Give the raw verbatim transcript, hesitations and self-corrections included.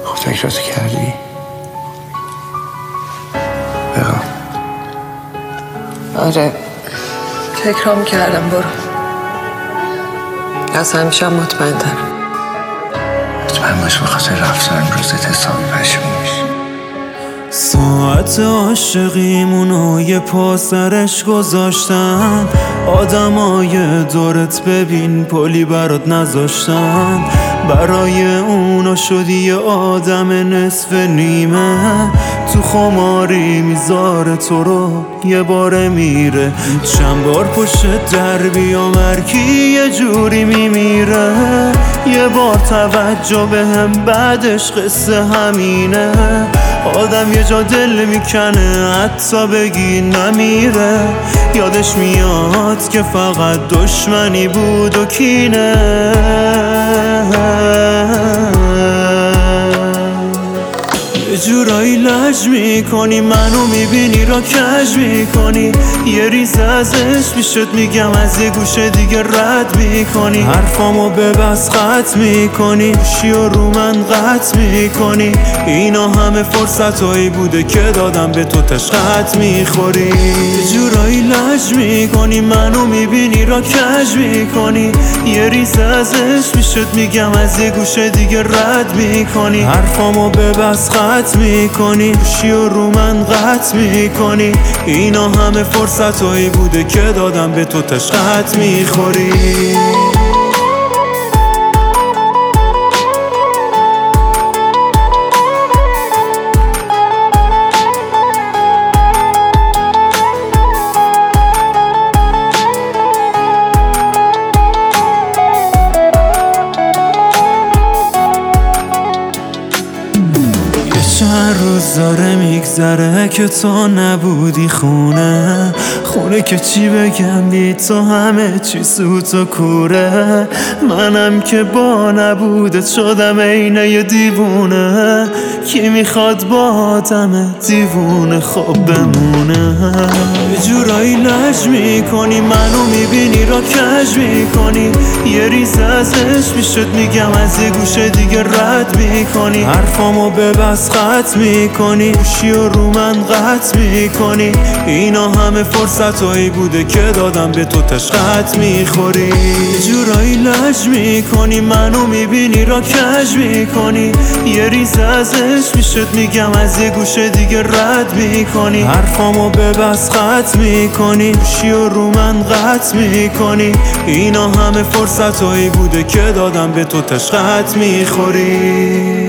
خب فکراتو کردی؟ بگم. آره فکرام کردم. برو از همیشه مطمئن ترم. مطمئن باش به خاطر رفتار امروزت حسابی پشیمون میشی. ساعت عاشقیمونو یه پا سرش گذاشتن، آدمای دورت ببین پلی برات نذاشتن. برای اونا شدی یه آدم نصف نیمه، تو خماری میذاره تو رو یه باره میره. چند بار پشت در بیام هرکی یه جوری میمیره، یه بار توجه به هم بعدش قصه همینه. آدم یه جا دل میکنه حتی بگی نمیره، یادش میاد که فقط دشمنی بود و کینه. یه جورایی لج میکنی منو میبینی را کج میکنی، یه ریز از عشق میشد میگم از یه گوشه دیگه رد میکنی. حرفامو ببس خط میکنی، گوشی و رو من قطع میکنی. اینا همه فرصتایی بوده که دادم به تو تشقت میخوری. یه جورایی لج میکنی منو میبینی را کج میکنی، یه ریز از عشق میشد میگم از یه گوشه دیگه رد میکنی. حرفامو ببس خط میکنی، گوشی و رو من قطع میکنی. اینا همه فرصتایی بوده که دادم به تو تشقت میخوری. چند روز داره میگذره که تو نبودی خونه، خونه که چی بگم بی تو همه چی سوت و کوره. منم که با نبودت شدم عینه یه دیوونه، کی میخواد با آدم دیوونه خوب بمونه. یه جورایی لج میکنی منو میبینی را کج میکنی، یه ریز از عشق میشد میگم از یه گوشه دیگه رد میکنی. حرفامو ببس خط میکنی، گوشی و رو من قطع میکنی. اینا همه فرصتایی بوده که دادم به تو تشقت میخوری. یه جورایی لج میکنی منو میبینی را کج میکنی، یه ریز از عشق میشد میگم از یه گوشه دیگه رد میکنی. حرفامو ببس خط میکنی، گوشی و رو من قطع میکنی. اینا همه فرصتایی بوده که دادم به تو تشقت میخوری.